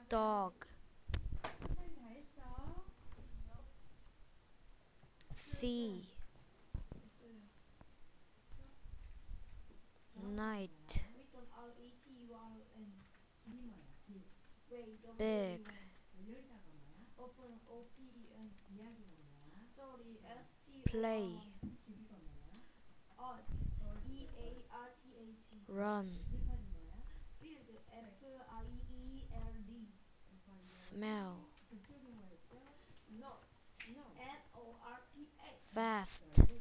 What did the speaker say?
dog, sea, night, big, play, run, smell, fast,